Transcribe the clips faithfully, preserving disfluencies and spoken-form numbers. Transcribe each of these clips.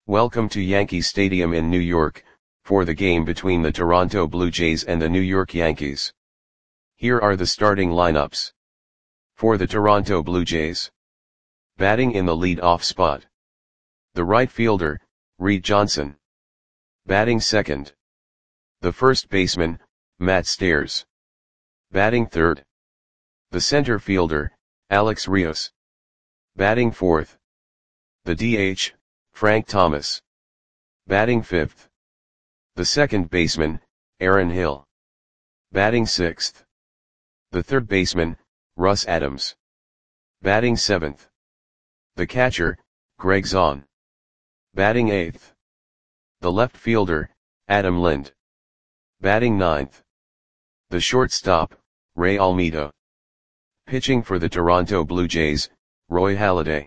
Welcome to Yankee Stadium in New York, for the game between the Toronto Blue Jays and the New York Yankees. Here are the starting lineups. For the Toronto Blue Jays. Batting in the lead-off spot. The right fielder, Reed Johnson. Batting second. The first baseman, Matt Stairs. Batting third. The center fielder, Alex Rios. Batting fourth. The D H, Frank Thomas. Batting fifth. The second baseman, Aaron Hill. Batting sixth. The third baseman, Russ Adams. Batting seventh. The catcher, Greg Zaun. Batting eighth. The left fielder, Adam Lind. Batting ninth. The shortstop, Ray Almeida. Pitching for the Toronto Blue Jays, Roy Halladay.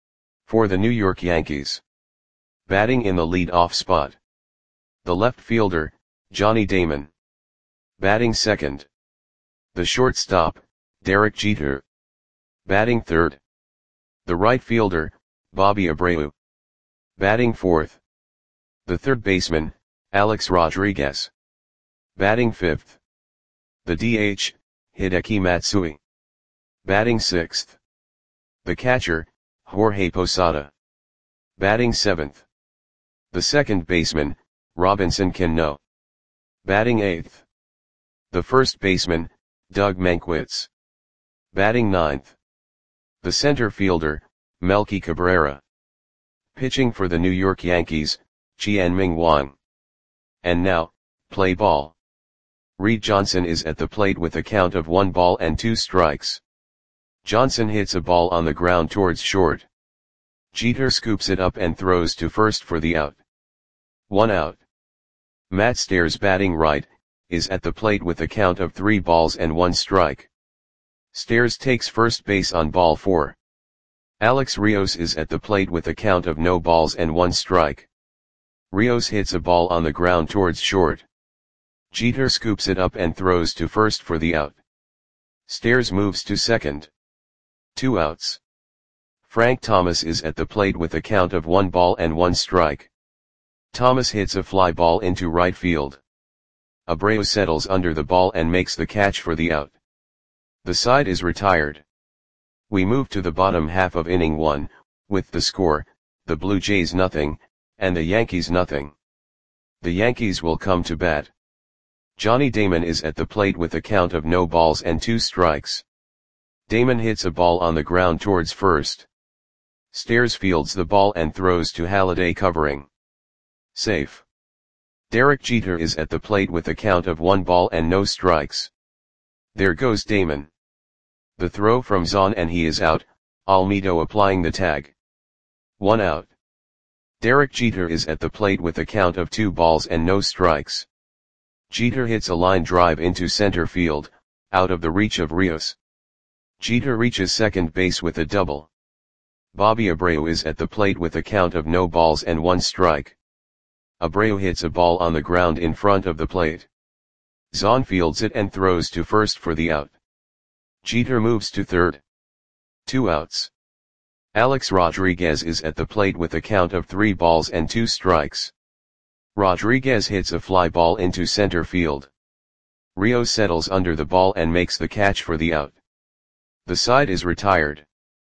For the New York Yankees. Batting in the lead-off spot. The left fielder, Johnny Damon. Batting second. The shortstop, Derek Jeter. Batting third. The right fielder, Bobby Abreu. Batting fourth. The third baseman, Alex Rodriguez. Batting fifth. The D H, Hideki Matsui. Batting sixth. The catcher, Jorge Posada. Batting seventh. The second baseman, Robinson Cano. Batting eighth. The first baseman, Doug Mankiewicz. Batting ninth. The center fielder, Melky Cabrera. Pitching for the New York Yankees, Chien-Ming Wang. And now, play ball. Reed Johnson is at the plate with a count of one ball and two strikes. Johnson hits a ball on the ground towards short. Jeter scoops it up and throws to first for the out. One out. Matt Stairs, batting right, is at the plate with a count of three balls and one strike. Stairs takes first base on ball four. Alex Rios is at the plate with a count of no balls and one strike. Rios hits a ball on the ground towards short. Jeter scoops it up and throws to first for the out. Stairs moves to second. Two outs. Frank Thomas is at the plate with a count of one ball and one strike. Thomas hits a fly ball into right field. Abreu settles under the ball and makes the catch for the out. The side is retired. We move to the bottom half of inning one, with the score, the Blue Jays nothing, and the Yankees nothing. The Yankees will come to bat. Johnny Damon is at the plate with a count of no balls and two strikes. Damon hits a ball on the ground towards first. Stairs fields the ball and throws to Halladay, covering. Safe. Derek Jeter is at the plate with a count of one ball and no strikes. There goes Damon. The throw from Zaun and he is out, Almeida applying the tag. One out. Derek Jeter is at the plate with a count of two balls and no strikes. Jeter hits a line drive into center field, out of the reach of Rios. Jeter reaches second base with a double. Bobby Abreu is at the plate with a count of no balls and one strike. Abreu hits a ball on the ground in front of the plate. Zaun fields it and throws to first for the out. Jeter moves to third. Two outs. Alex Rodriguez is at the plate with a count of three balls and two strikes. Rodriguez hits a fly ball into center field. Rios settles under the ball and makes the catch for the out. The side is retired.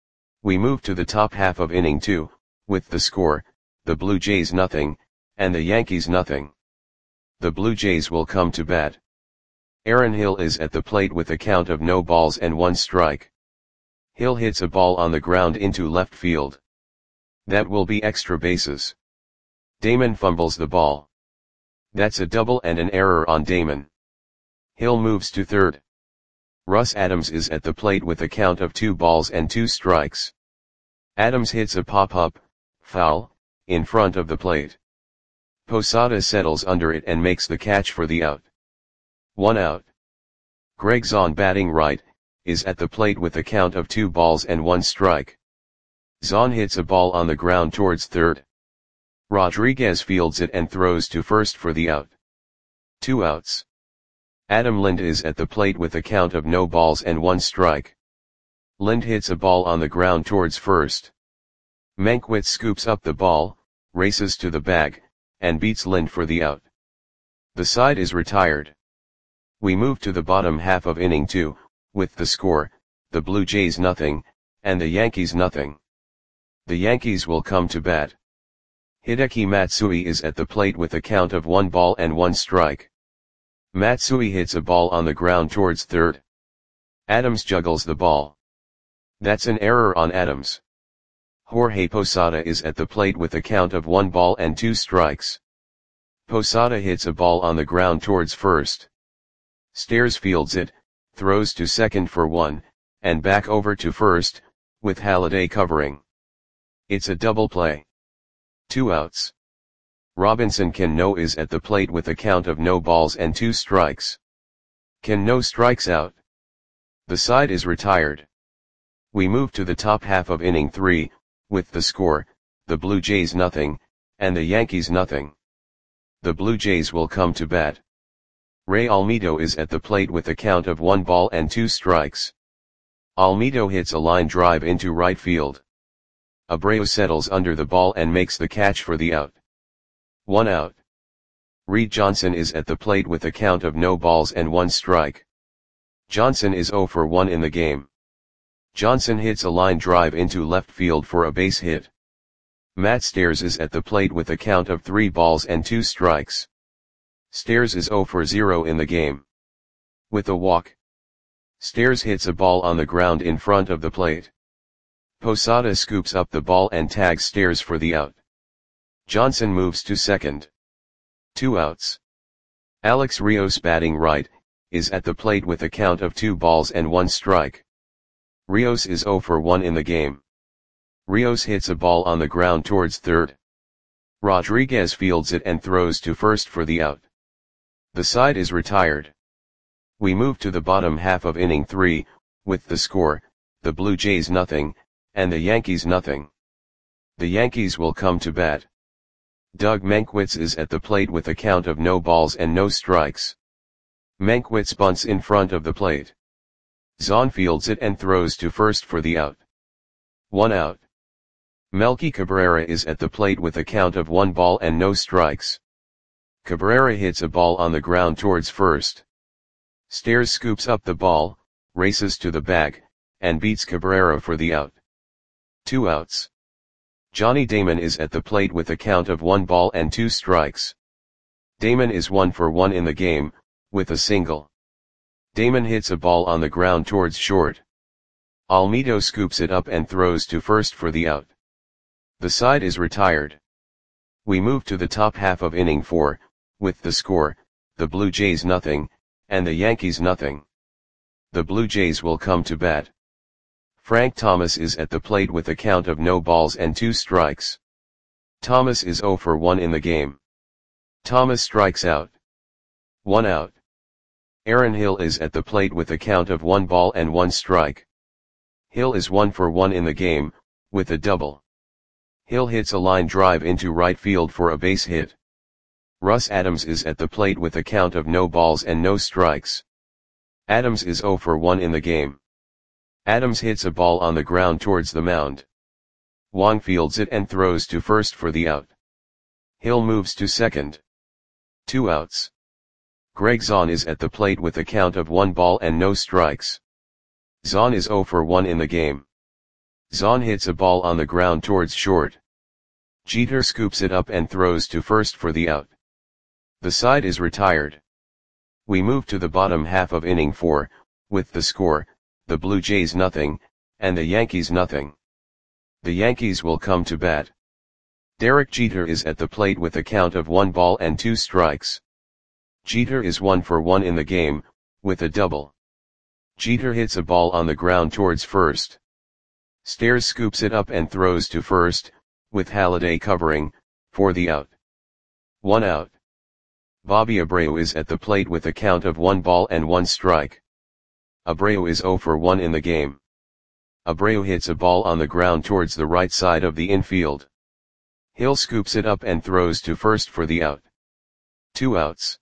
We move to the top half of inning two, with the score, the Blue Jays nothing, and the Yankees nothing. The Blue Jays will come to bat. Aaron Hill is at the plate with a count of no balls and one strike. Hill hits a ball on the ground into left field. That will be extra bases. Damon fumbles the ball. That's a double and an error on Damon. Hill moves to third. Russ Adams is at the plate with a count of two balls and two strikes. Adams hits a pop-up, foul, in front of the plate. Posada settles under it and makes the catch for the out. One out. Greg Zaun, batting right, is at the plate with a count of two balls and one strike. Zaun hits a ball on the ground towards third. Rodriguez fields it and throws to first for the out. Two outs. Adam Lind is at the plate with a count of no balls and one strike. Lind hits a ball on the ground towards first. Mankiewicz scoops up the ball, races to the bag, and beats Lind for the out. The side is retired. We move to the bottom half of inning two, with the score, the Blue Jays nothing, and the Yankees nothing. The Yankees will come to bat. Hideki Matsui is at the plate with a count of one ball and one strike. Matsui hits a ball on the ground towards third. Adams juggles the ball. That's an error on Adams. Jorge Posada is at the plate with a count of one ball and two strikes. Posada hits a ball on the ground towards first. Stairs fields it, throws to second for one, and back over to first, with Halladay covering. It's a double play. Two outs. Robinson Cano is at the plate with a count of no balls and two strikes. Cano strikes out. The side is retired. We move to the top half of inning three, with the score, the Blue Jays nothing, and the Yankees nothing. The Blue Jays will come to bat. Ray Almedo is at the plate with a count of one ball and two strikes. Almedo hits a line drive into right field. Abreu settles under the ball and makes the catch for the out. One out. Reed Johnson is at the plate with a count of no balls and one strike. Johnson is oh for one in the game. Johnson hits a line drive into left field for a base hit. Matt Stairs is at the plate with a count of three balls and two strikes. Stairs is oh for zero in the game. With a walk. Stairs hits a ball on the ground in front of the plate. Posada scoops up the ball and tags Stairs for the out. Johnson moves to second. Two outs. Alex Rios, batting right, is at the plate with a count of two balls and one strike. Rios is oh for one in the game. Rios hits a ball on the ground towards third. Rodriguez fields it and throws to first for the out. The side is retired. We move to the bottom half of inning three, with the score, the Blue Jays nothing, and the Yankees nothing. The Yankees will come to bat. Doug Mankiewicz is at the plate with a count of no balls and no strikes. Mankiewicz bunts in front of the plate. Zahn fields it and throws to first for the out. One out. Melky Cabrera is at the plate with a count of one ball and no strikes. Cabrera hits a ball on the ground towards first. Stairs scoops up the ball, races to the bag, and beats Cabrera for the out. Two outs. Johnny Damon is at the plate with a count of one ball and two strikes. Damon is one for one in the game, with a single. Damon hits a ball on the ground towards short. Almedo scoops it up and throws to first for the out. The side is retired. We move to the top half of inning four, with the score, the Blue Jays nothing, and the Yankees nothing. The Blue Jays will come to bat. Frank Thomas is at the plate with a count of no balls and two strikes. Thomas is oh for one in the game. Thomas strikes out. One out. Aaron Hill is at the plate with a count of one ball and one strike. Hill is one for one in the game, with a double. Hill hits a line drive into right field for a base hit. Russ Adams is at the plate with a count of no balls and no strikes. Adams is oh for one in the game. Adams hits a ball on the ground towards the mound. Wong fields it and throws to first for the out. Hill moves to second. Two outs. Greg Zahn is at the plate with a count of one ball and no strikes. Zahn is oh for one in the game. Zahn hits a ball on the ground towards short. Jeter scoops it up and throws to first for the out. The side is retired. We move to the bottom half of inning four, with the score, the Blue Jays nothing, and the Yankees nothing. The Yankees will come to bat. Derek Jeter is at the plate with a count of one ball and two strikes. Jeter is one for one in the game, with a double. Jeter hits a ball on the ground towards first. Stairs scoops it up and throws to first, with Halladay covering, for the out. One out. Bobby Abreu is at the plate with a count of one ball and one strike. Abreu is oh for one in the game. Abreu hits a ball on the ground towards the right side of the infield. Hill scoops it up and throws to first for the out. Two outs.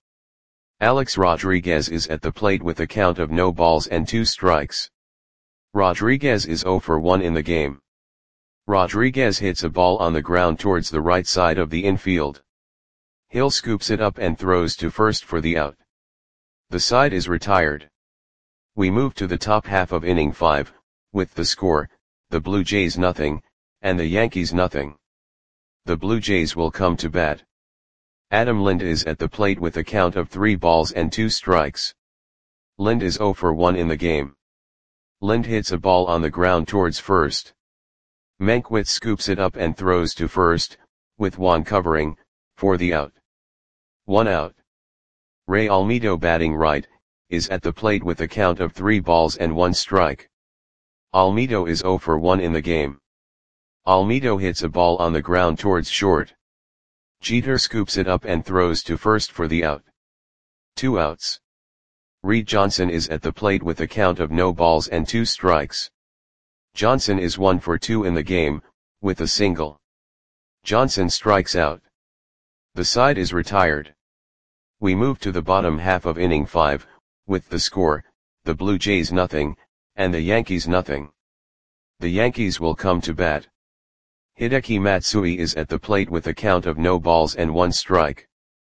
Alex Rodriguez is at the plate with a count of no balls and two strikes. Rodriguez is oh for one in the game. Rodriguez hits a ball on the ground towards the right side of the infield. Hill scoops it up and throws to first for the out. The side is retired. We move to the top half of inning five, with the score, the Blue Jays nothing, and the Yankees nothing. The Blue Jays will come to bat. Adam Lind is at the plate with a count of three balls and two strikes. Lind is oh for one in the game. Lind hits a ball on the ground towards first. Mankiewicz scoops it up and throws to first, with Juan covering, for the out. One out. Ray Almedo batting right, is at the plate with a count of three balls and one strike. Almedo is oh for one in the game. Almedo hits a ball on the ground towards short. Jeter scoops it up and throws to first for the out. Two outs. Reed Johnson is at the plate with a count of no balls and two strikes. Johnson is one for two in the game, with a single. Johnson strikes out. The side is retired. We move to the bottom half of inning five, with the score, the Blue Jays nothing, and the Yankees nothing. The Yankees will come to bat. Hideki Matsui is at the plate with a count of no balls and one strike.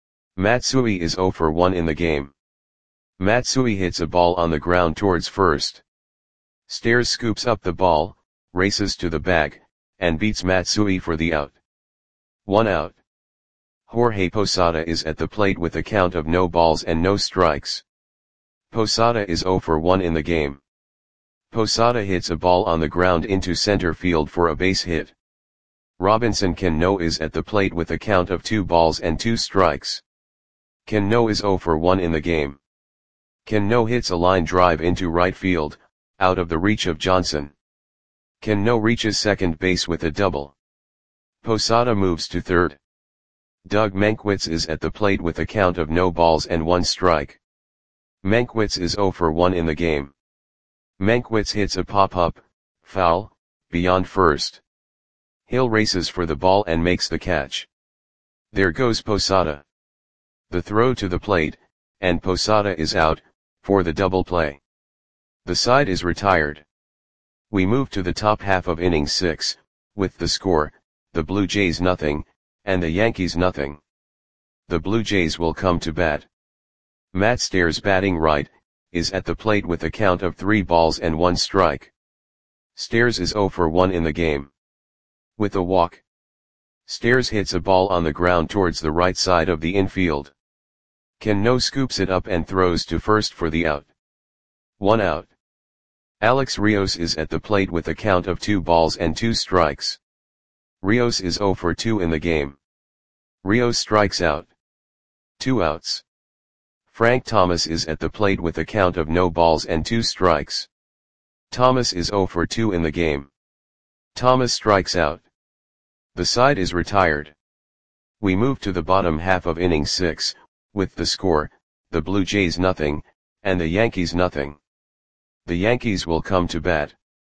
Matsui is oh for one in the game. Matsui hits a ball on the ground towards first. Stairs scoops up the ball, races to the bag, and beats Matsui for the out. One out. Jorge Posada is at the plate with a count of no balls and no strikes. Posada is oh for one in the game. Posada hits a ball on the ground into center field for a base hit. Robinson Cano is at the plate with a count of two balls and two strikes. Cano is oh for one in the game. Cano hits a line drive into right field, out of the reach of Johnson. Cano reaches second base with a double. Posada moves to third. Doug Mankiewicz is at the plate with a count of no balls and one strike. Mankiewicz is oh for one in the game. Mankiewicz hits a pop-up, foul, beyond first. Hill races for the ball and makes the catch. There goes Posada. The throw to the plate, and Posada is out, for the double play. The side is retired. We move to the top half of inning six, with the score, the Blue Jays nothing, and the Yankees nothing. The Blue Jays will come to bat. Matt Stairs batting right, is at the plate with a count of three balls and one strike. Stairs is oh for one in the game. With a walk. Stairs hits a ball on the ground towards the right side of the infield. Cano scoops it up and throws to first for the out. One out. Alex Rios is at the plate with a count of two balls and two strikes. Rios is oh for two in the game. Rios strikes out. Two outs. Frank Thomas is at the plate with a count of no balls and two strikes. Thomas is oh for two in the game. Thomas strikes out. The side is retired. We move to the bottom half of inning six, with the score, the Blue Jays nothing, and the Yankees nothing. The Yankees will come to bat.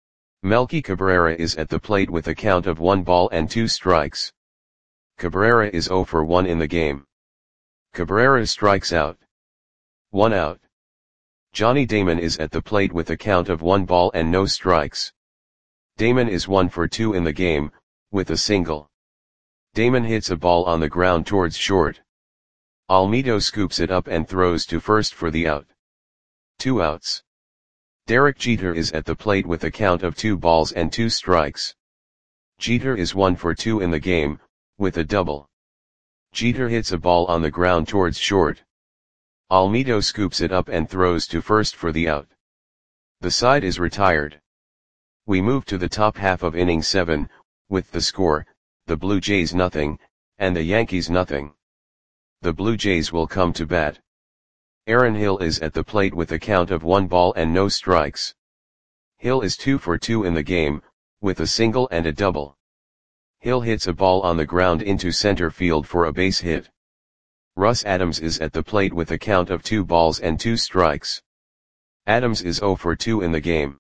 Melky Cabrera is at the plate with a count of one ball and two strikes. Cabrera is oh for one in the game. Cabrera strikes out. One out. Johnny Damon is at the plate with a count of one ball and no strikes. Damon is one for two in the game, with a single. Damon hits a ball on the ground towards short. Almedo scoops it up and throws to first for the out. Two outs. Derek Jeter is at the plate with a count of two balls and two strikes. Jeter is one for two in the game, with a double. Jeter hits a ball on the ground towards short. Almedo scoops it up and throws to first for the out. The side is retired. We move to the top half of inning seven, with the score, the Blue Jays nothing, and the Yankees nothing. The Blue Jays will come to bat. Aaron Hill is at the plate with a count of one ball and no strikes. Hill is two for two in the game, with a single and a double. Hill hits a ball on the ground into center field for a base hit. Russ Adams is at the plate with a count of two balls and two strikes. Adams is oh for two in the game.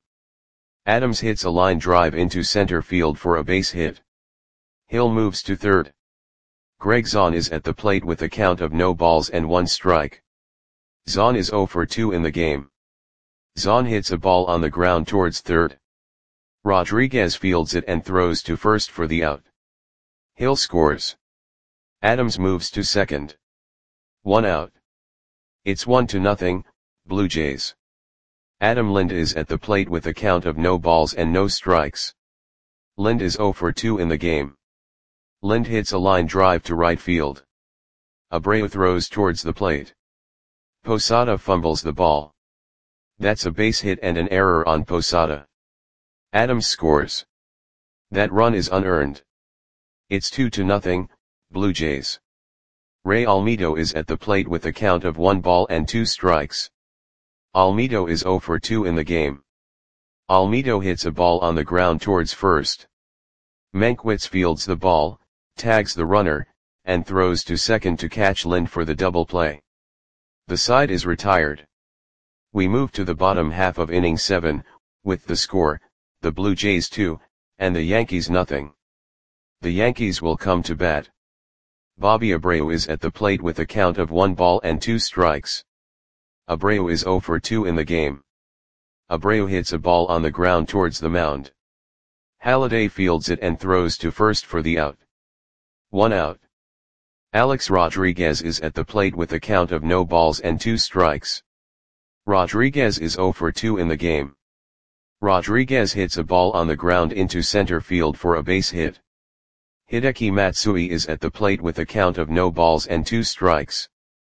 Adams hits a line drive into center field for a base hit. Hill moves to third. Greg Zahn is at the plate with a count of no balls and one strike. Zahn is oh for two in the game. Zahn hits a ball on the ground towards third. Rodriguez fields it and throws to first for the out. Hill scores. Adams moves to second. One out. It's one to nothing, Blue Jays. Adam Lind is at the plate with a count of no balls and no strikes. Lind is zero for two in the game. Lind hits a line drive to right field. Abreu throws towards the plate. Posada fumbles the ball. That's a base hit and an error on Posada. Adams scores. That run is unearned. It's two to nothing, Blue Jays. Ray Almedo is at the plate with a count of one ball and two strikes. Almedo is zero for two in the game. Almedo hits a ball on the ground towards first. Mankiewicz fields the ball, tags the runner, and throws to second to catch Lind for the double play. The side is retired. We move to the bottom half of inning seven, with the score, the Blue Jays two, and the Yankees nothing. The Yankees will come to bat. Bobby Abreu is at the plate with a count of one ball and two strikes. Abreu is zero for two in the game. Abreu hits a ball on the ground towards the mound. Halladay fields it and throws to first for the out. One out. Alex Rodriguez is at the plate with a count of no balls and two strikes. Rodriguez is zero for two in the game. Rodriguez hits a ball on the ground into center field for a base hit. Hideki Matsui is at the plate with a count of no balls and two strikes.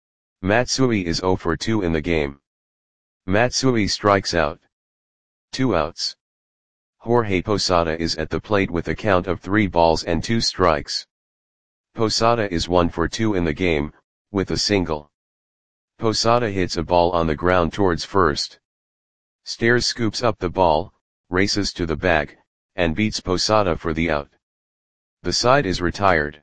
Matsui is zero for two in the game. Matsui strikes out. Two outs. Jorge Posada is at the plate with a count of three balls and two strikes. Posada is one for two in the game, with a single. Posada hits a ball on the ground towards first. Stairs scoops up the ball, races to the bag, and beats Posada for the out. The side is retired.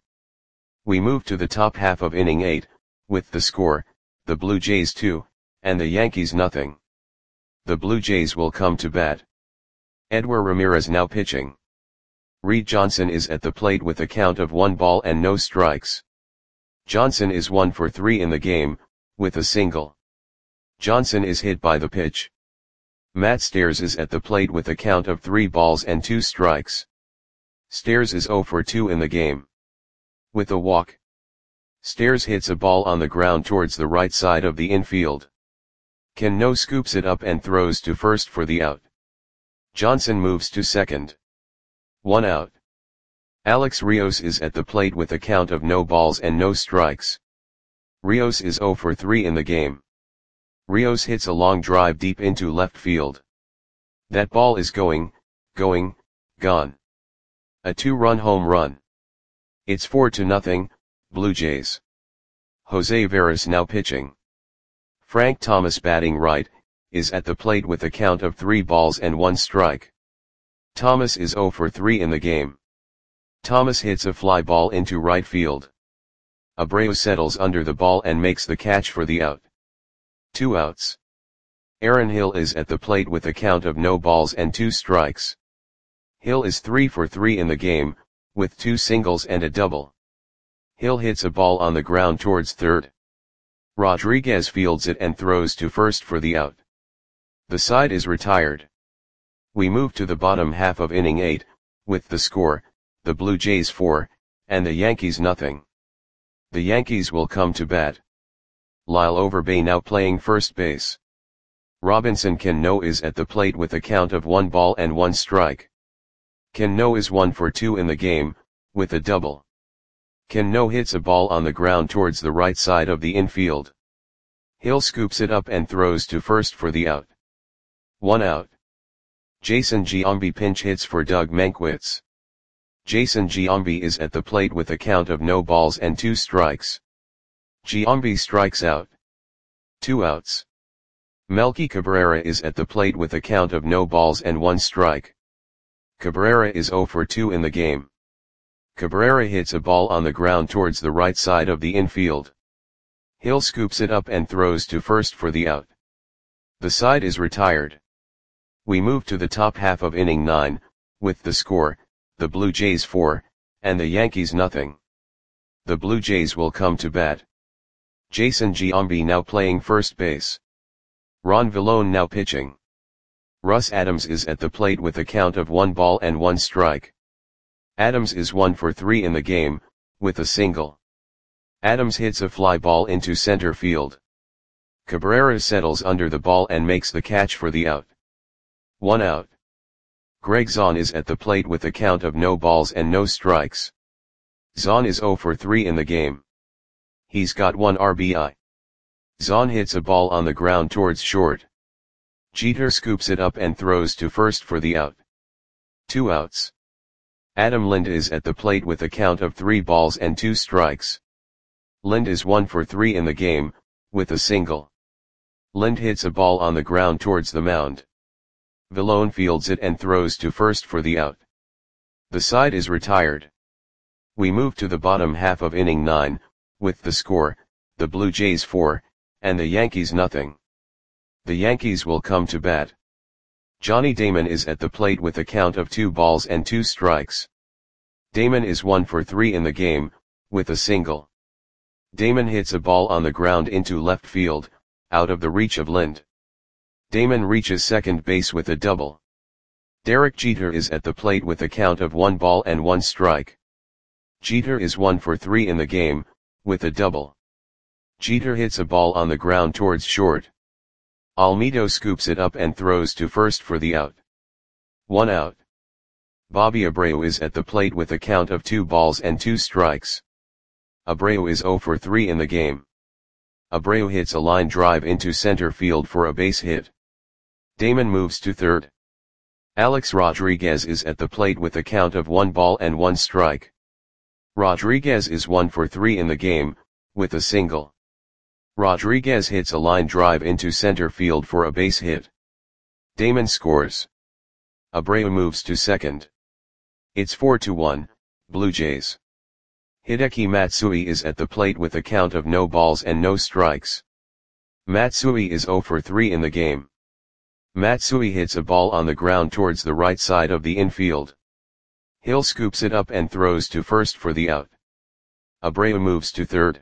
We move to the top half of inning eight, with the score, the Blue Jays two, and the Yankees nothing. The Blue Jays will come to bat. Edward Ramirez now pitching. Reed Johnson is at the plate with a count of one ball and no strikes. Johnson is one for three in the game, with a single. Johnson is hit by the pitch. Matt Stairs is at the plate with a count of three balls and two strikes. Stairs is zero for two in the game. With a walk. Stairs hits a ball on the ground towards the right side of the infield. Cano scoops it up and throws to first for the out. Johnson moves to second. One out. Alex Rios is at the plate with a count of no balls and no strikes. Rios is zero for three in the game. Rios hits a long drive deep into left field. That ball is going, going, gone. A two-run home run. It's four to nothing, Blue Jays. Jose Veras now pitching. Frank Thomas batting right, is at the plate with a count of three balls and one strike. Thomas is zero for three in the game. Thomas hits a fly ball into right field. Abreu settles under the ball and makes the catch for the out. Two outs. Aaron Hill is at the plate with a count of no balls and two strikes. Hill is three for three in the game, with two singles and a double. Hill hits a ball on the ground towards third. Rodriguez fields it and throws to first for the out. The side is retired. We move to the bottom half of inning eight, with the score, the Blue Jays four, and the Yankees nothing. The Yankees will come to bat. Lyle Overbay now playing first base. Robinson Cano is at the plate with a count of one ball and one strike. Cano is one for two in the game, with a double. Cano hits a ball on the ground towards the right side of the infield. Hill scoops it up and throws to first for the out. One out. Jason Giambi pinch hits for Doug Mankiewicz. Jason Giambi is at the plate with a count of no balls and two strikes. Giambi strikes out. Two outs. Melky Cabrera is at the plate with a count of no balls and one strike. Cabrera is zero for two in the game. Cabrera hits a ball on the ground towards the right side of the infield. Hill scoops it up and throws to first for the out. The side is retired. We move to the top half of inning nine, with the score, the Blue Jays four, and the Yankees nothing. The Blue Jays will come to bat. Jason Giambi now playing first base. Ron Villone now pitching. Russ Adams is at the plate with a count of one ball and one strike. Adams is one for three in the game, with a single. Adams hits a fly ball into center field. Cabrera settles under the ball and makes the catch for the out. One out. Greg Zaun is at the plate with a count of no balls and no strikes. Zaun is zero for three in the game. He's got one R B I. Zaun hits a ball on the ground towards short. Jeter scoops it up and throws to first for the out. Two outs. Adam Lind is at the plate with a count of three balls and two strikes. Lind is one for three in the game, with a single. Lind hits a ball on the ground towards the mound. Villone fields it and throws to first for the out. The side is retired. We move to the bottom half of inning nine, with the score, the Blue Jays four, and the Yankees nothing. The Yankees will come to bat. Johnny Damon is at the plate with a count of two balls and two strikes. Damon is one for three in the game, with a single. Damon hits a ball on the ground into left field, out of the reach of Lind. Damon reaches second base with a double. Derek Jeter is at the plate with a count of one ball and one strike. Jeter is one for three in the game, with a double. Jeter hits a ball on the ground towards short. Almedo scoops it up and throws to first for the out. One out. Bobby Abreu is at the plate with a count of two balls and two strikes. Abreu is zero for three in the game. Abreu hits a line drive into center field for a base hit. Damon moves to third. Alex Rodriguez is at the plate with a count of one ball and one strike. Rodriguez is one for three in the game, with a single. Rodriguez hits a line drive into center field for a base hit. Damon scores. Abreu moves to second. It's four to one, Blue Jays. Hideki Matsui is at the plate with a count of no balls and no strikes. Matsui is zero for three in the game. Matsui hits a ball on the ground towards the right side of the infield. Hill scoops it up and throws to first for the out. Abreu moves to third.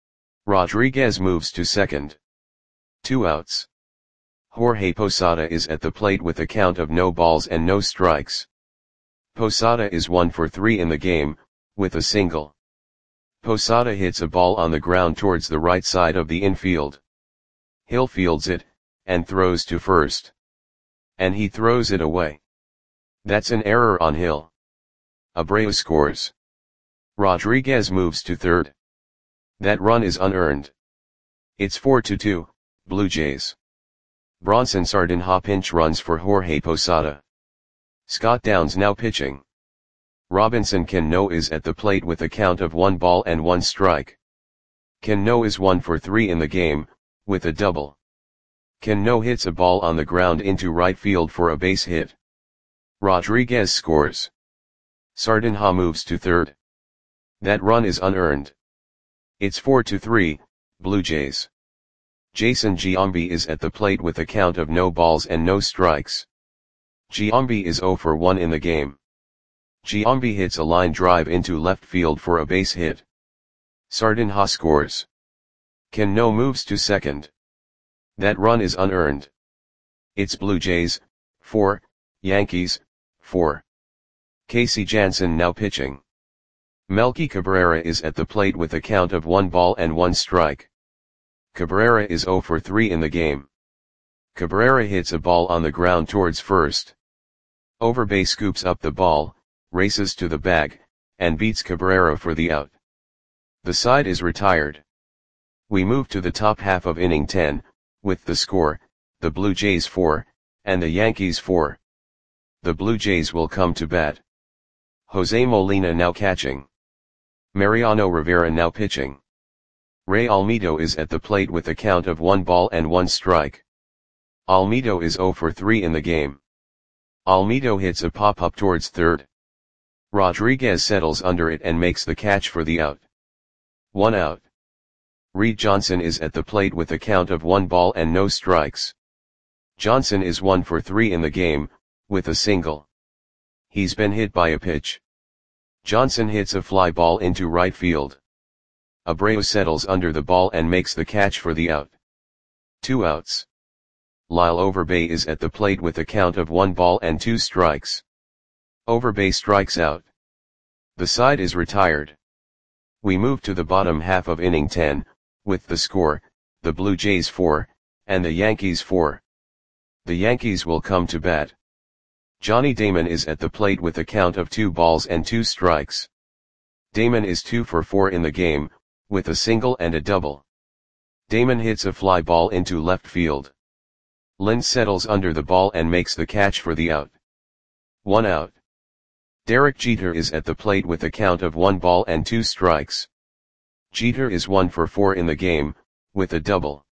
Rodriguez moves to second. Two outs. Jorge Posada is at the plate with a count of no balls and no strikes. Posada is one for three in the game, with a single. Posada hits a ball on the ground towards the right side of the infield. Hill fields it, and throws to first. And he throws it away. That's an error on Hill. Abreu scores. Rodriguez moves to third. That run is unearned. It's four to two, Blue Jays. Bronson Sardinha pinch runs for Jorge Posada. Scott Downs now pitching. Robinson Cano is at the plate with a count of one ball and one strike. Cano is one for three in the game, with a double. Cano hits a ball on the ground into right field for a base hit. Rodriguez scores. Sardinha moves to third. That run is unearned. It's four to three, Blue Jays. Jason Giambi is at the plate with a count of no balls and no strikes. Giambi is zero for one in the game. Giambi hits a line drive into left field for a base hit. Sardinha scores. Cano moves to second. That run is unearned. It's Blue Jays, four, Yankees, four. Casey Janssen now pitching. Melky Cabrera is at the plate with a count of one ball and one strike. Cabrera is zero for three in the game. Cabrera hits a ball on the ground towards first. Overbay scoops up the ball, races to the bag, and beats Cabrera for the out. The side is retired. We move to the top half of inning ten, with the score, the Blue Jays four, and the Yankees four. The Blue Jays will come to bat. Jose Molina now catching. Mariano Rivera now pitching. Ray Almedo is at the plate with a count of one ball and one strike. Almedo is zero for three in the game. Almedo hits a pop-up towards third. Rodriguez settles under it and makes the catch for the out. One out. Reed Johnson is at the plate with a count of one ball and no strikes. Johnson is one for three in the game, with a single. He's been hit by a pitch. Johnson hits a fly ball into right field. Abreu settles under the ball and makes the catch for the out. Two outs. Lyle Overbay is at the plate with a count of one ball and two strikes. Overbay strikes out. The side is retired. We move to the bottom half of inning ten, with the score, the Blue Jays four, and the Yankees four. The Yankees will come to bat. Johnny Damon is at the plate with a count of two balls and two strikes. Damon is two for four in the game, with a single and a double. Damon hits a fly ball into left field. Lind settles under the ball and makes the catch for the out. One out. Derek Jeter is at the plate with a count of one ball and two strikes. Jeter is one for four in the game, with a double.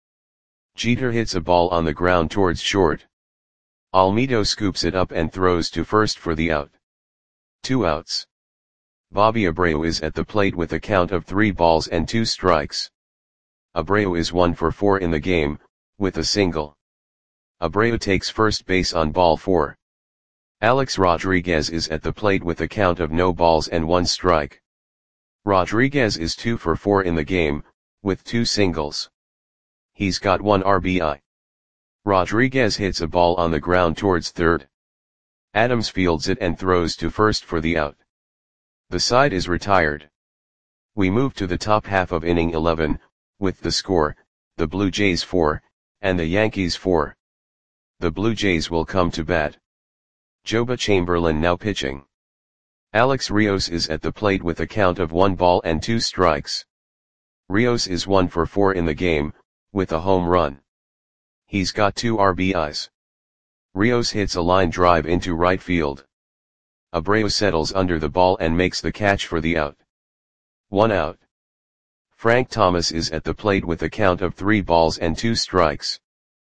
Jeter hits a ball on the ground towards short. Almedo scoops it up and throws to first for the out. Two outs. Bobby Abreu is at the plate with a count of three balls and two strikes. Abreu is one for four in the game, with a single. Abreu takes first base on ball four. Alex Rodriguez is at the plate with a count of no balls and one strike. Rodriguez is two for four in the game, with two singles. He's got one R B I. Rodriguez hits a ball on the ground towards third. Adams fields it and throws to first for the out. The side is retired. We move to the top half of inning eleven, with the score, the Blue Jays four, and the Yankees four. The Blue Jays will come to bat. Joba Chamberlain now pitching. Alex Rios is at the plate with a count of one ball and two strikes. Rios is one for four in the game, with a home run. He's got two R B Is. Rios hits a line drive into right field. Abreu settles under the ball and makes the catch for the out. One out. Frank Thomas is at the plate with a count of three balls and two strikes.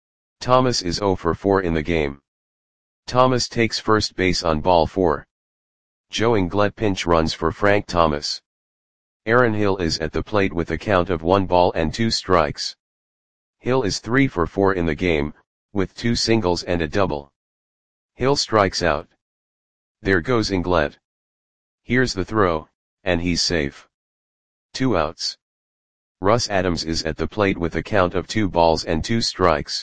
Thomas is zero for four in the game. Thomas takes first base on ball four. Joe Inglet pinch runs for Frank Thomas. Aaron Hill is at the plate with a count of one ball and two strikes. Hill is three for four in the game, with two singles and a double. Hill strikes out. There goes Inglet. Here's the throw, and he's safe. Two outs. Russ Adams is at the plate with a count of two balls and two strikes.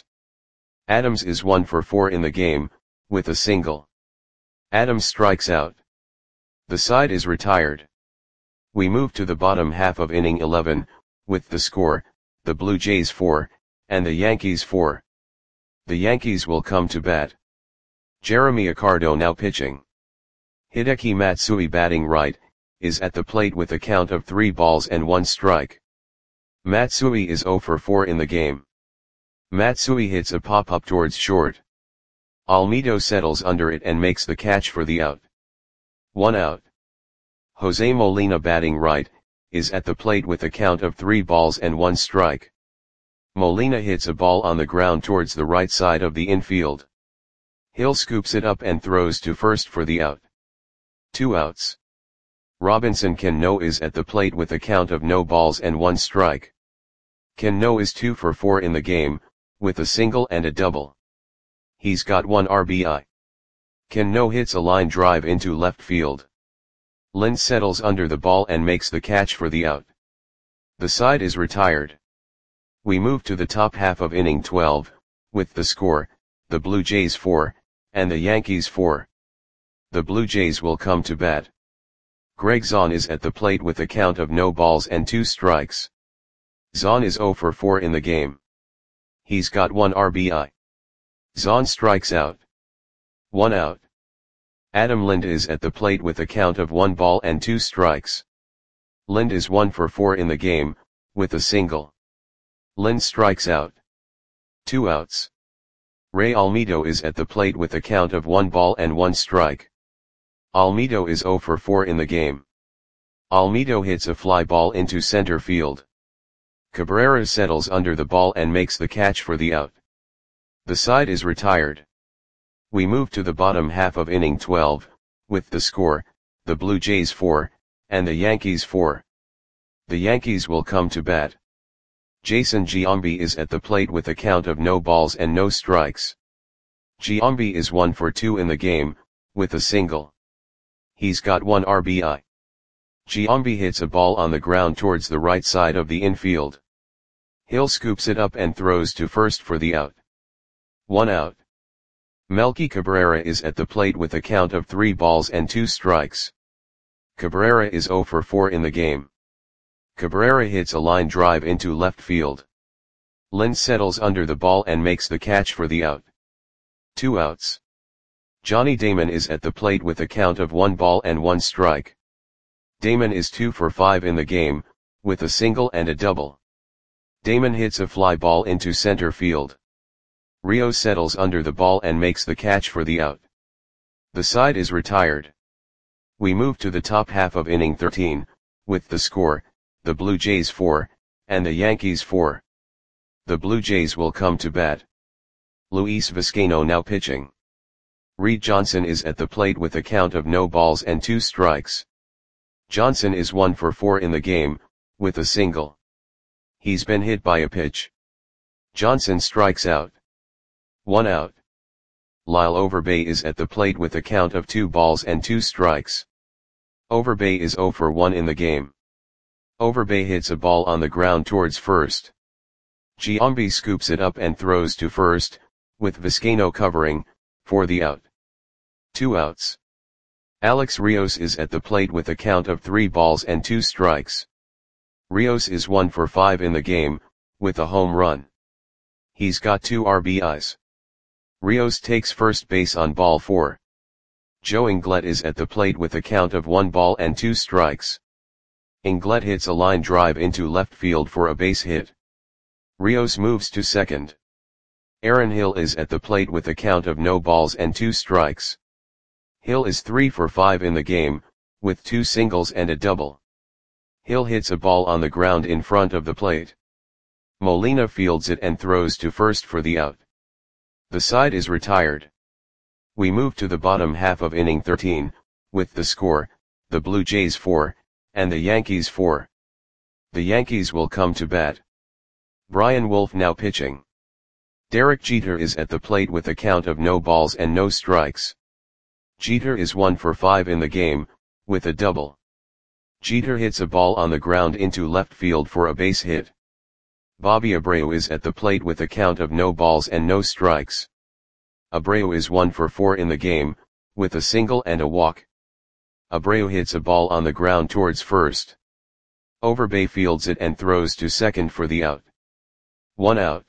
Adams is one for four in the game, with a single. Adams strikes out. The side is retired. We move to the bottom half of inning eleven, with the score, the Blue Jays four, and the Yankees four. The Yankees will come to bat. Jeremy Accardo now pitching. Hideki Matsui batting right, is at the plate with a count of three balls and one strike. Matsui is zero for four in the game. Matsui hits a pop-up towards short. Almedo settles under it and makes the catch for the out. One out. Jose Molina batting right, is at the plate with a count of three balls and one strike. Molina hits a ball on the ground towards the right side of the infield. Hill scoops it up and throws to first for the out. Two outs. Robinson Cano is at the plate with a count of no balls and one strike. Cano is two for four in the game, with a single and a double. He's got one R B I. Cano hits a line drive into left field. Lind settles under the ball and makes the catch for the out. The side is retired. We move to the top half of inning twelve, with the score, the Blue Jays four, and the Yankees four. The Blue Jays will come to bat. Greg Zahn is at the plate with a count of no balls and two strikes. Zahn is zero for four in the game. He's got one R B I. Zahn strikes out. One out. Adam Lind is at the plate with a count of one ball and two strikes. Lind is one for four in the game, with a single. Lind strikes out. Two outs. Ray Almedo is at the plate with a count of one ball and one strike. Almedo is zero for four in the game. Almedo hits a fly ball into center field. Cabrera settles under the ball and makes the catch for the out. The side is retired. We move to the bottom half of inning twelve, with the score, the Blue Jays four, and the Yankees four. The Yankees will come to bat. Jason Giambi is at the plate with a count of no balls and no strikes. Giambi is one for two in the game, with a single. He's got one R B I. Giambi hits a ball on the ground towards the right side of the infield. Hill scoops it up and throws to first for the out. One out. Melky Cabrera is at the plate with a count of three balls and two strikes. Cabrera is zero for four in the game. Cabrera hits a line drive into left field. Lind settles under the ball and makes the catch for the out. Two outs. Johnny Damon is at the plate with a count of one ball and one strike. Damon is two for five in the game, with a single and a double. Damon hits a fly ball into center field. Rios settles under the ball and makes the catch for the out. The side is retired. We move to the top half of inning thirteen, with the score, the Blue Jays four, and the Yankees four. The Blue Jays will come to bat. Luis Vizcaino now pitching. Reed Johnson is at the plate with a count of no balls and two strikes. Johnson is one for four in the game, with a single. He's been hit by a pitch. Johnson strikes out. One out. Lyle Overbay is at the plate with a count of two balls and two strikes. Overbay is zero for one in the game. Overbay hits a ball on the ground towards first. Giambi scoops it up and throws to first, with Vizcaino covering, for the out. Two outs. Alex Rios is at the plate with a count of three balls and two strikes. Rios is one for five in the game, with a home run. He's got two R B Is. Rios takes first base on ball four. Joe Inglet is at the plate with a count of one ball and two strikes. Inglet hits a line drive into left field for a base hit. Rios moves to second. Aaron Hill is at the plate with a count of no balls and two strikes. Hill is three for five in the game, with two singles and a double. Hill hits a ball on the ground in front of the plate. Molina fields it and throws to first for the out. The side is retired. We move to the bottom half of inning thirteen, with the score, the Blue Jays four, and the Yankees four. The Yankees will come to bat. Brian Wolf now pitching. Derek Jeter is at the plate with a count of no balls and no strikes. Jeter is one for five in the game, with a double. Jeter hits a ball on the ground into left field for a base hit. Bobby Abreu is at the plate with a count of no balls and no strikes. Abreu is one for four in the game, with a single and a walk. Abreu hits a ball on the ground towards first. Overbay fields it and throws to second for the out. One out.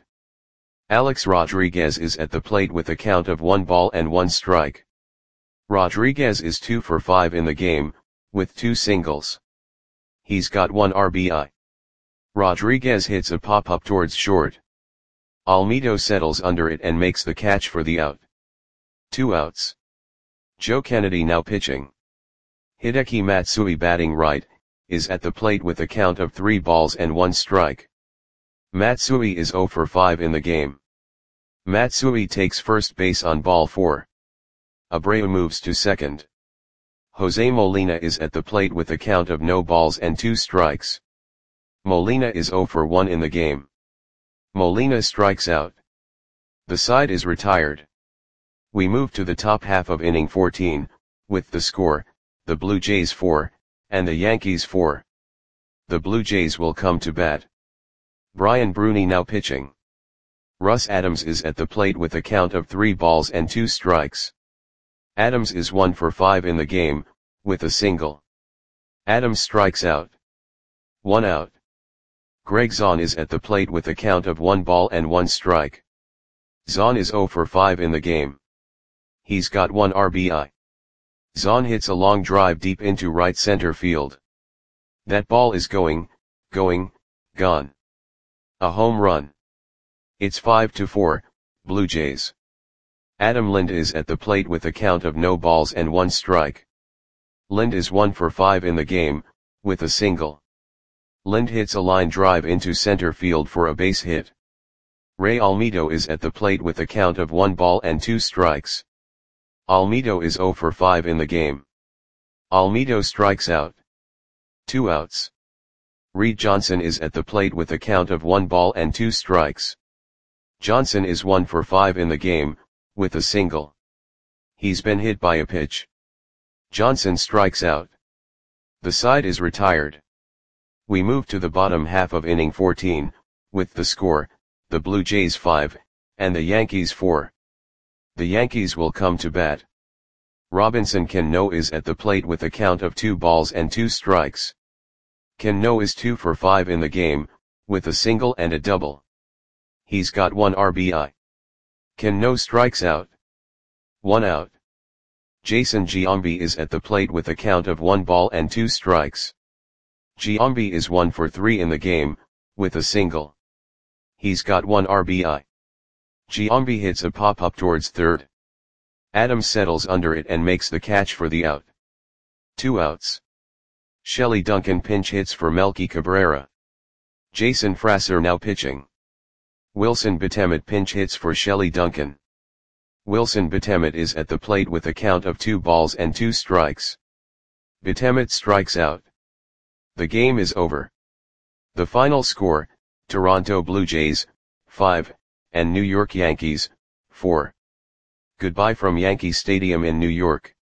Alex Rodriguez is at the plate with a count of one ball and one strike. Rodriguez is two for five in the game, with two singles. He's got one R B I. Rodriguez hits a pop-up towards short. Almedo settles under it and makes the catch for the out. Two outs. Joe Kennedy now pitching. Hideki Matsui batting right, is at the plate with a count of three balls and one strike. Matsui is zero for five in the game. Matsui takes first base on ball four. Abreu moves to second. Jose Molina is at the plate with a count of no balls and two strikes. Molina is zero for one in the game. Molina strikes out. The side is retired. We move to the top half of inning fourteen, with the score, the Blue Jays four, and the Yankees four. The Blue Jays will come to bat. Brian Bruni now pitching. Russ Adams is at the plate with a count of three balls and two strikes. Adams is one for five in the game, with a single. Adams strikes out. One out. Greg Zahn is at the plate with a count of one ball and one strike. Zahn is zero for five in the game. He's got one R B I. Zahn hits a long drive deep into right center field. That ball is going, going, gone. A home run. It's five to four, Blue Jays. Adam Lind is at the plate with a count of no balls and one strike. Lind is one for five in the game, with a single. Lind hits a line drive into center field for a base hit. Ray Almedo is at the plate with a count of one ball and two strikes. Almedo is zero for five in the game. Almedo strikes out. Two outs. Reed Johnson is at the plate with a count of one ball and two strikes. Johnson is one for five in the game, with a single. He's been hit by a pitch. Johnson strikes out. The side is retired. We move to the bottom half of inning fourteen, with the score, the Blue Jays five, and the Yankees four. The Yankees will come to bat. Robinson Cano is at the plate with a count of two balls and two strikes. Cano is two for five in the game, with a single and a double. He's got one R B I. Cano strikes out. One out. Jason Giambi is at the plate with a count of one ball and two strikes. Giambi is one for three in the game, with a single. He's got one R B I. Giambi hits a pop-up towards third. Adams settles under it and makes the catch for the out. Two outs. Shelley Duncan pinch hits for Melky Cabrera. Jason Frasser now pitching. Wilson Betemet pinch hits for Shelley Duncan. Wilson Betemet is at the plate with a count of two balls and two strikes. Betemet strikes out. The game is over. The final score, Toronto Blue Jays, five, and New York Yankees, four. Goodbye from Yankee Stadium in New York.